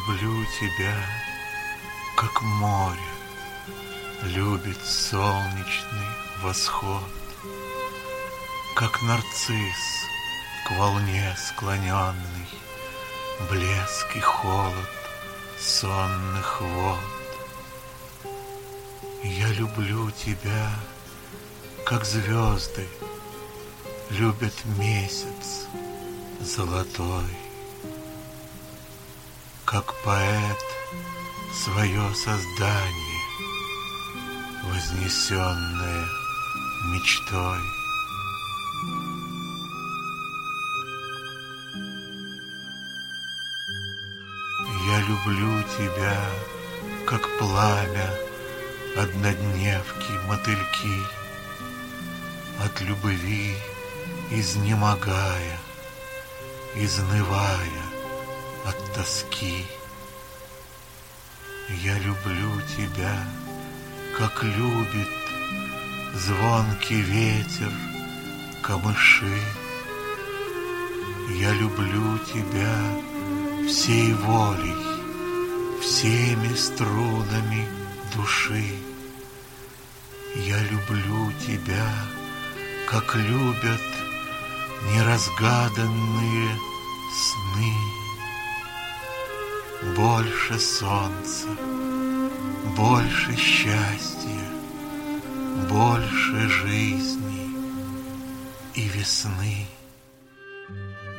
люблю тебя, как море любит солнечный восход, как нарцисс к волне склоненный, блеск и холод сонных вод. Я люблю тебя, как звезды любят месяц золотой, как поэт свое создание, вознесенное мечтой. Я люблю тебя, как пламя однодневки мотыльки, от любви изнемогая, изнывая от тоски. Я люблю тебя, как любит звонкий ветер камыши. Я люблю тебя всей волей, всеми струнами души. Я люблю тебя, как любят неразгаданные сны. Больше солнца, больше счастья, больше жизни и весны.